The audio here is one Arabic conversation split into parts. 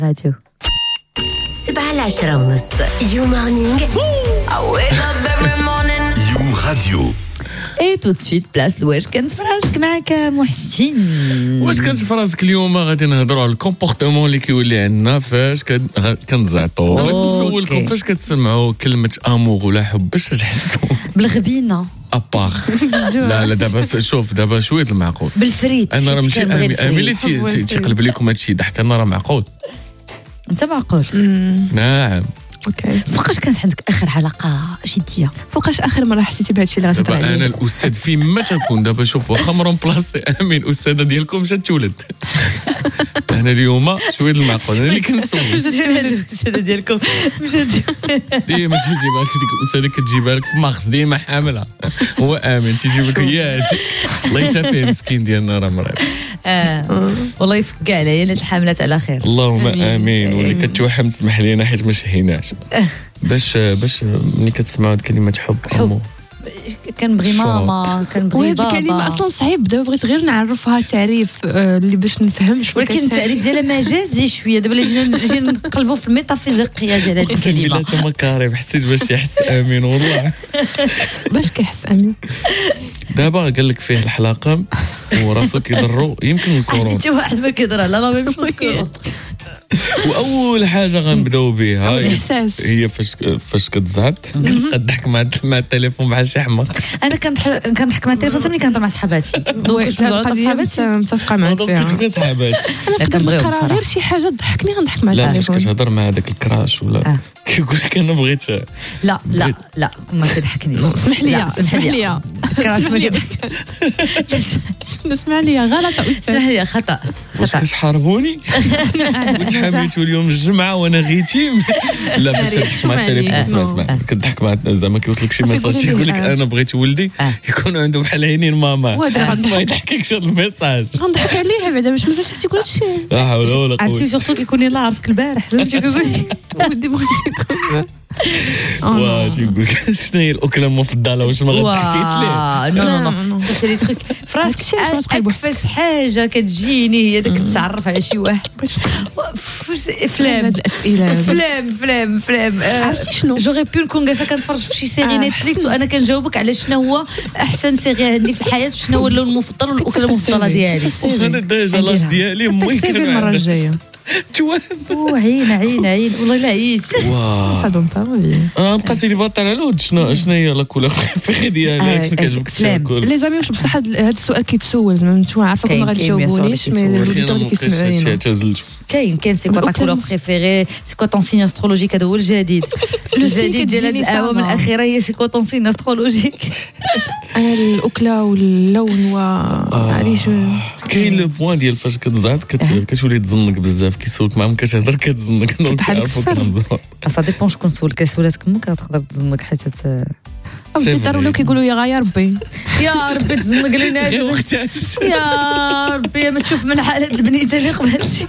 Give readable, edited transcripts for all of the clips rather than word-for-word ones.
راديو 7:10 You morning. I wake up every morning. You Radio. اي تو سويت بلاص واش كانت فراسك معك محسن. واش كانت فراسك اليوم غادي نهضروا على الكومبورتمون اللي كيولي عندنا فاش كنزعطوا. بغيت نسولكم فاش كتسمعوا كلمه امور ولا حب باش تحسوا بالغبينه ابار لا دابا شوف دابا شويه المعقول بالفريت. انا راه ماشي امي اللي تيقلب لكم هادشي ضحك انا راه معقول انت معقول. نعم اوكي. فوقاش كانت عندك اخر علاقه جديه؟ فوقاش اخر مره حسيتي بهذا الشيء اللي غتهضر دابا عليه؟ انا الاستاذ فيما تكون دابا شوف واخا مرون بلاصي امين الاستاذه ديالكم مشات تولد انا اليوم شويه المعقول انا اللي كنسول الاستاذه ديالكم مشات ديما كيجيبها ديك الاستاذه كتجيبها لك في مارس ديما حاملها هو امين تيجيب لك هي هذه الله يشافيه مسكين ديالنا راه مريض. والله يفك كاع عليا الحاملات على خير. اللهم امين واللي كتوحم تسمح لينا حيت ما شهيناش باش ملي كتسمعوا كلمه حب امو كنبغي ماما كنبغي وهاد بابا. الكلمه اصلا صعيب دابا بغيت غير نعرفها تعريف اللي باش نفهم شنو ولكن التعريف ديالها مجازي شويه. دابا جينا نقلبوا في الميتافيزيقيه ديال هذه الكلمه. لا تما كاريم حسيت باش يحس امين والله باش كيحس امين. دابا قال لك فيه الحلاقه وراسو كيضرو يمكن الكورونا حتى واحد ما كيهضر على لا ميم مشكل. واول حاجه غنبداو بها الإحساس. هي فاش كتزعط كتبقى تضحك مع التليفون بحال شي حمار. انا كنضحك مع التليفون حتى ملي كنهضر مع صحاباتي. القضيه متفقه معك فيها. كتبقى صحابات انا نقدر نقرا غير شي حاجه تضحكني غنضحك مع لا التليفون. فاش كتهضر مع هذاك الكراش ولا كيقول لك انا بغيت لا ما كيضحكنيش. اسمح لي كراش ما كيضحكش. اسمح لي غلط استاذ. اسمح لي خطا. واش كتحاربوني وتحاميتوا اليوم الجمعه وانا غيتيم لا باش تسمع التليفون اسمع كتضحك مع زعما كيوصلك شي ميساج يقول لك انا بغيت ولدي يكون عنده بحال عينين ماما ما يضحككش هذا الميساج غنضحك عليه بعدا باش مازال تيقول هادشي. لا حول ولا قوه. عرفتي سورتو كيكون يلاه عارفك البارح فهمتي كيقول ودي بغيت يكون واش يقول لك شنو هي الاكله المفضله واش ما غتحكيش ليه؟ نو سا سي لي تروك فراسك. اكفس حاجه كتجيني هي داك تعرف على شي واحد افلام عرفتي شنو جوغي بو نكون جالسه كنتفرج في شي سيري نتفليكس وانا كنجاوبك على شنو هو احسن سيري عندي في الحياه وشنو هو اللون المفضل والاكله المفضله ديالي. انا ديجا لاج ديالي المهم كان المره الجايه عين والله لا عييت. صادم فامي نبقى سيليباتير على ود شنو هي لا كولور بريفيري ديالك شنو كيعجبك تاكل لي زامي واش بصح هذا السؤال كيتسول زعما نتوما عارفه كون غادي تجاوبونيش مي الودور اللي كيسمعونا كاين سي كوا تا كولور بريفيري سي كوا طون سين استرولوجيك هذا هو الجديد ديال هاد الاعوام الاخيره هي سي كوا طون سين استرولوجيك. انا الاكله واللون وعليش كاين لو بوين ديال فاش كتزعط كتولي تزنق بزاف كيسولك معاهم كتهضر كتزنق انا كنعرفو كنهضروا سا ديبون شكون سولك كيسولاتك امك تقدر تزنق حتى او كيضروا ولاو كيقولوا يا ربي يا ربي تزنق لينا يا ربي ما تشوف من حالة البنيته اللي قبلتي.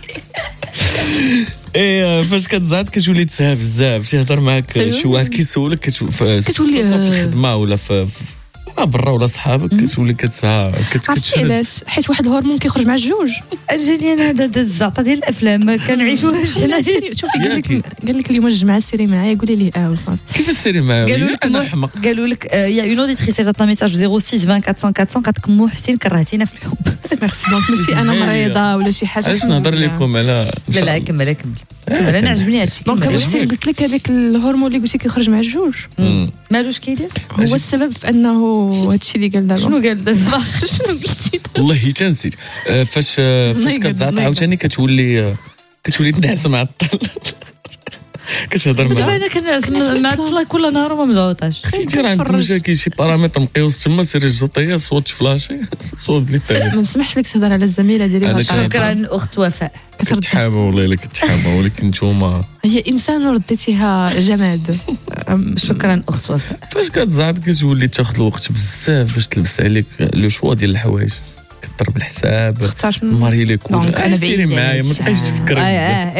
فاش كتزعط كتولي تسهى بزاف تيهضر معاك شي واحد كيسولك كتولي في الخدمه ولا في برا ولا صحابك كتولي كتسهى عرفتي علاش؟ حيت واحد الهرمون كيخرج مع الجوج. جاني انا هذا الزعطه ديال الافلام ما كنعيشوهاش حنا. شوفي قال لك اليوم الجمعه سيري معايا قولي لي وصافي. كيف السيري معايا انا حمق. قالوا لك يا اون اوديتريس عطاتنا ميساج 06 20 400 400 قالت لك مو حسين كرهتينا في الحب. ميرسي دونك ماشي انا مريضه ولا شي حاجه. علاش نهضر لكم على لا كمل انا عجبني هادشي. دونك قلت لك هذاك الهرمون اللي قلتي كيخرج مع الجوج مالوش كيدير هو السبب في انه هادشي اللي قال دابا. شنو قال دابا؟ والله حتى نسيت فاش كتزعط عاوتاني كتولي تنعس مع الطل كتهضر معاه. دابا انا كنعس مع الطلا كل نهار وما مزعوطاش. خصك عندكم مشاكل شي بارامتر مقيوس تما سيري الجوطيه صوت فلاشي صوت بلي ما نسمحش لك تهضر على الزميله ديالي. شكرا اخت وفاء. كتحامى والله الا كتحامى ولكن نتوما هي انسان ورديتيها جماد. شكرا اخت وفاء. فاش كتزعط كتولي تاخذ الوقت بزاف باش تلبس عليك لو شوا ديال الحوايج كضرب الحساب تختار ماري لي كول انا سيري معايا ما تبقايش تفكر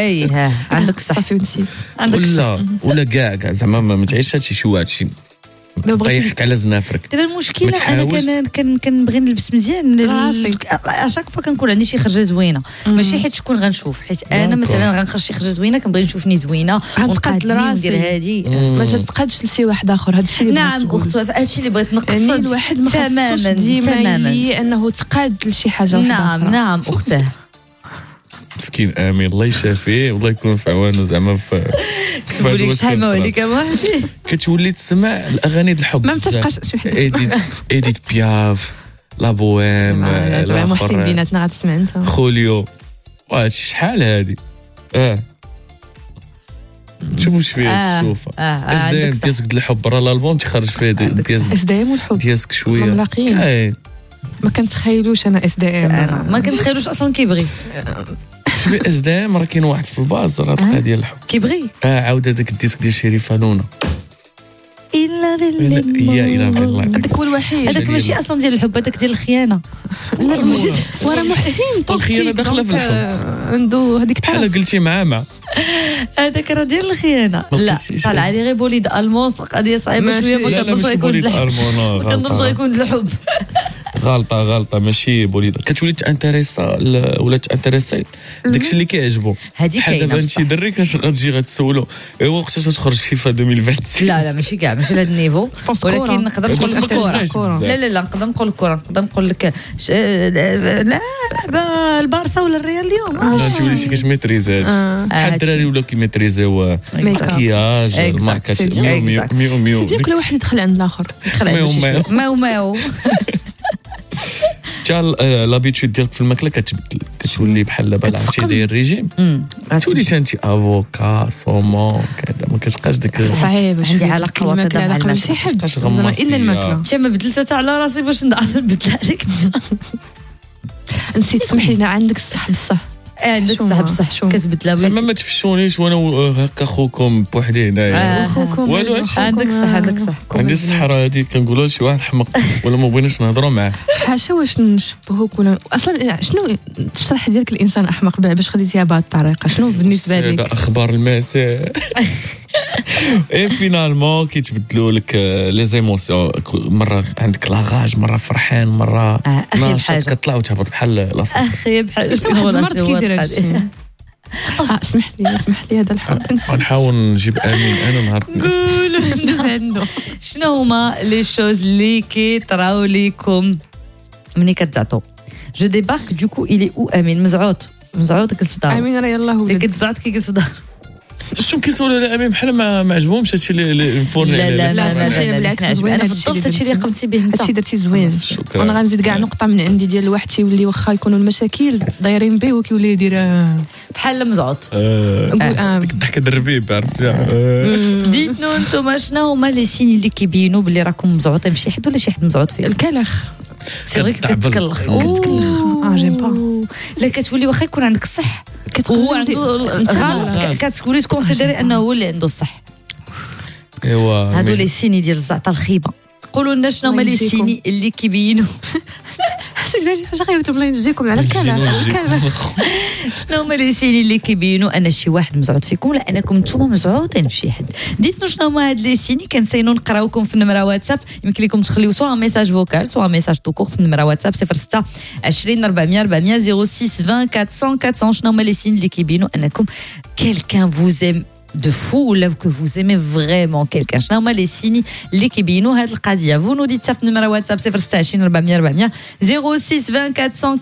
عندك صح صافي ونسيت ولا كاع زعما ما تعيش هادشي شي واحد شي طيحك على زنافرك. دابا المشكله انا كنبغي نلبس مزيان اشاك فوا كنكون عندي شي خرجه زوينه ماشي حيت شكون غنشوف حيت انا مثلا غنخرج شي خرجه زوينه كنبغي نشوفني زوينه ونقاد راسي ندير هادي ما تتقادش لشي واحد اخر. هذا الشيء اللي نعم اخت وفاء هادشي اللي بغيت نقصد يعني الواحد ما خصوش ديما انه تقاد لشي حاجه واحده. نعم اختاه مسكين امين الله يشافيه والله يكون في عوانه زعما في كتبوا لك شحال عليك واحد كتولي تسمع الاغاني د الحب ما متفقاش شي وحده ايديت بياف لا بويم لا محسن بيناتنا غتسمع انت خوليو وهادشي شحال هادي شوف واش فيه الشوفه اس دي ام ديالك د الحب برا الالبوم تيخرج فيه ديالك اس دي ام والحب ديالك شويه ما كنتخيلوش انا اس دي ام ما كنتخيلوش اصلا كيبغي شبي اس دي ام راه كاين واحد في البازار هاد القضيه ديال الحب كيبغي عاود هذاك الديسك ديال شريفه نونا الا بالله هذاك هو الوحيد هذاك ماشي اصلا ديال الحب هذاك ديال الخيانه لا ورا محسن الخيانه داخله في الحب عنده هذيك بحال قلتي مع هذاك راه ديال الخيانه لا طلع لي غير بوليد الموس قضيه صعيبه شويه ما كنظنش غيكون الحب غلطه ماشي بوليد كتولي تانتريسا ولا تانتريسي داكشي اللي كيعجبو هذه كاينه دابا انت دري كتجي غتسولو ايوا وقتاش غتخرج فيفا 2026 لا ماشي كاع ماشي لهذا النيفو ولكن نقدر نقول لك الكره لا نقدر نقول الكره نقدر نقول لك لا البارسا ولا الريال اليوم تولي شي كتميتريزاش بحال الدراري ولاو كيميتريزيو الماكياج الماركات ميو كل واحد يدخل عند الاخر ماو حتى لابيتود ديالك في الماكله كتبدل كتولي بحال دابا عرفتي داير ريجيم تولي انت افوكا سومون كذا ما كتبقاش داك صعيب عندي علاقه علاقه بشي حد الا الماكله انت ما بدلت حتى على راسي باش نضعف نبدل عليك نسيت سمح لينا عندك الصح بصح عندك صح بصح كتبدل زعما ما تفشونيش وانا هكا خوكم بوحدي هنايا والو عندك صح عندي الصحراء هذه كنقولوا لشي واحد حمق ولا ما بغيناش نهضروا معاه حاشا واش نشبهوك ولا اصلا شنو الشرح ديالك الانسان احمق باش خديتيها بهذه الطريقه شنو بالنسبه لك اخبار المساء اي فينالمون كيتبدلوا لك لي زيموسيون مره عندك لاغاج مره فرحان مره ناشط كطلع وتهبط بحال لاصق اخي بحال مرض كيدير هادشي اسمح لي هذا الحب غنحاول نجيب امين انا نهار ندوز عنده شنو هما لي شوز اللي كيطراو ليكم ملي كتزعطوا جو ديبارك دوكو الي او امين مزعوط كيجلس في دارو امين راه يلاه هو اللي كتزعط كيجلس في دارو شفتم كيسولوا على امين بحال ما عجبهمش هادشي اللي مفورني لا بالعكس زوين انا فضلت هادشي اللي قمتي به انت هادشي درتي زوين وانا غنزيد كاع نقطه من عندي ديال الواحد تيولي واخا يكونوا المشاكل دايرين به وكيولي يدير بحال مزعوط ديك الضحكه الربيب عرفتي ديتنو نتوما شنو هما لي سيني اللي كيبينوا بلي راكم مزعوطين في شي حد ولا شي حد مزعوط فيه الكلخ سي فري كتكلخ جيم با لا كتولي واخا يكون عندك الصح هو عنده كتولي تكونسيديري انه هو اللي عنده الصح ايوا هادو لي سيني ديال الزعطه الخيبه قولوا لنا شنو هما لي سيني اللي كيبينوا حسيت بشي حاجه غيرتم الله ينجيكم على الكلام شنو هما لي سيني اللي كيبينوا ان شي واحد مزعوط فيكم ولا انكم نتوما مزعوطين في شي حد ديتنا شنو هما هاد لي سيني كنسينو نقراوكم في النمره واتساب يمكن لكم تخليو سواء ميساج فوكال سواء ميساج توكور في النمره واتساب 06 20 400 400 06 20 400 شنو هما لي سيني اللي كيبينوا انكم quelqu'un vous aime de fou ou que vous aimez vraiment quelqu'un شنو هما لي سيني اللي كيبينوا هاد القضيه vous nous dites ça في النمره واتساب 06 20 400 400 06 20 400